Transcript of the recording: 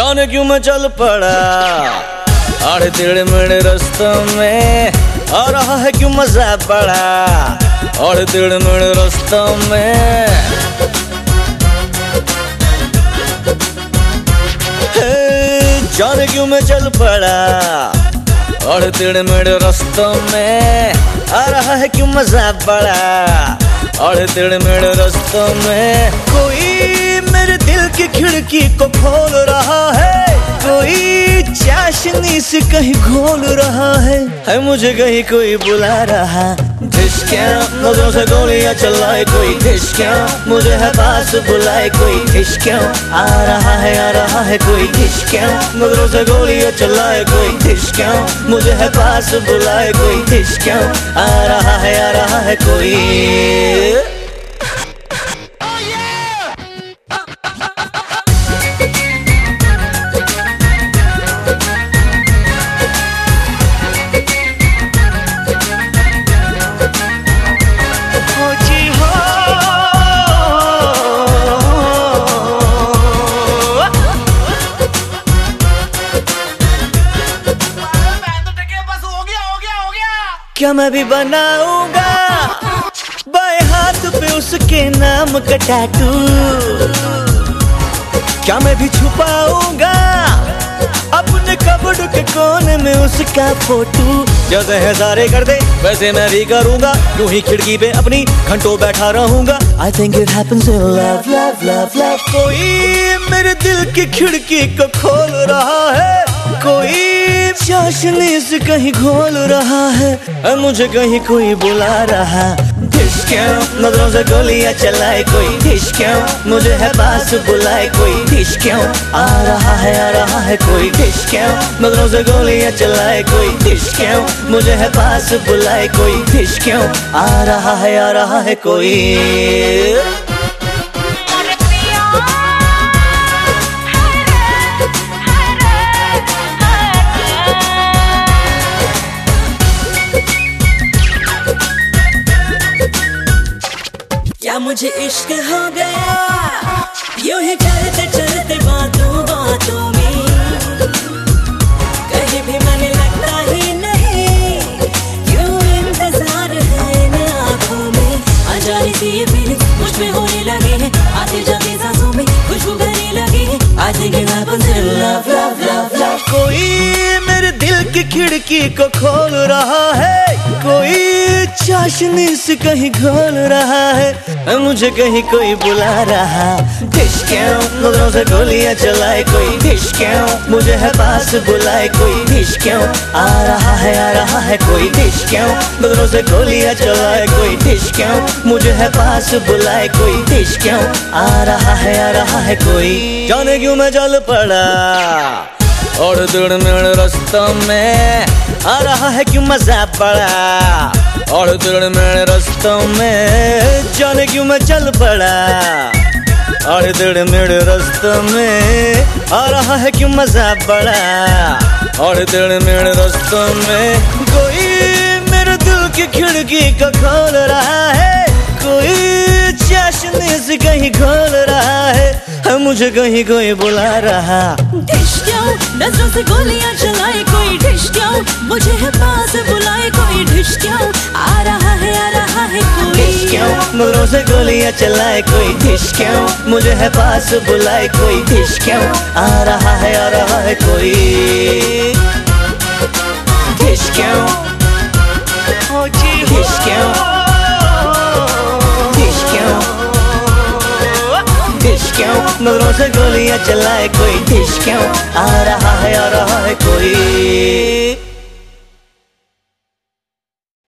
जाने क्यों मैं चल पड़ा आड़े टेढ़े मेढ़े रास्तों में, आ रहा है क्यों मजा बड़ा आड़े टेढ़े मेढ़े रास्तों में। जाने क्यों मैं चल पड़ा आड़े टेढ़े मेढ़े रास्तों में, आ रहा है क्यों मजा बड़ा आड़े टेढ़े मेढ़े रास्तों में। कोई मेरे दिल की खिड़की को खोल रहा है, कोई चाशनी से कहीं घोल रहा है मुझे कहीं कोई बुला रहा। ढिशक्यां नजरों से गोलियां चलाए कोई, ढिशक्यां मुझे है पास बुलाए कोई, ढिशक्यां आ रहा है कोई, ढिशक्यां नजरों से गोलियां चलाए कोई, ढिशक्यां मुझे है पास बुलाए कोई, ढिशक्यां आ रहा है कोई। क्या मैं भी बनाऊंगा बाएं हाथ पे उसके नाम का टैटू, क्या मैं भी छुपाऊंगा अपने कपड़ों के कोने में उसका फोटो। जैसे है सारे कर दे वैसे मैं भी करूंगा, यूं ही खिड़की पे अपनी घंटों बैठा रहूंगा। I think it happens in love, love, love, love। कोई मेरे दिल की खिड़की को खोल रहा है, कोई चाशनी से कहीं घोल रहा है मुझे कहीं कोई बुला रहा। ढिशक्यां नजरों से गोलियां चलाए कोई, ढिशक्यां मुझे है पास बुलाए कोई, ढिशक्यां आ रहा है कोई, ढिशक्यां नजरों से गोलियां चलाए कोई, ढिशक्यां मुझे है पास बुलाए कोई, ढिशक्यां आ रहा है कोई। क्या मुझे इश्क हो गया यूं ही चलते चलते बातों बातों में, कहीं भी मन लगता ही नहीं, क्यों इंतजार है इन आँखों में। अनजानी सी ये फीलिंग मुझ में होने लगी है, आते जाते सांसों में खुशबू भरने लगी है। I think it happens in love, love, love, love। कोई मेरे दिल की खिड़की को खोल रहा है, कोई चाशनी से कहीं घोल रहा है मुझे कहीं कोई बुला रहा। ढिशक्यां नजरों से गोलियां चलाए कोई, ढिशक्यां मुझे है पास बुलाए कोई, ढिशक्यां आ रहा है कोई, ढिशक्यां नजरों से गोलियां चलाए कोई, ढिशक्यां मुझे है पास बुलाए कोई, ढिशक्यां आ रहा है कोई। जाने क्यों मैं चल पड़ा और टेढ़े मेढ़े रास्तों में, आ रहा है क्यों मजा बड़ा और टेढ़े मेढ़े रास्तों में। जाने क्यों मैं चल पड़ा और टेढ़े मेढ़े रास्तों में, आ रहा है क्यों मजा बड़ा और टेढ़े मेढ़े रास्तों में। कोई मेरे दिल की खिड़की को खोल रहा है, कोई चाशनी से कहीं घोल रहा है मुझे कहीं कोई बुला रहा। ढिशक्यां नजरों से गोलियां चलाए कोई, ढिशक्यां मुझे है पास बुलाए कोई, ढिशक्यां आ रहा है कोई, ढिशक्यां नजरों से गोलियां चलाए कोई, ढिशक्यां मुझे है पास बुलाए कोई, ढिशक्यां आ रहा है कोई। ढिशक्यां ढिशक्यां ढिशक्यां नजरों से गोलियां चलाए कोई, ढिशक्यां आ रहा है कोई।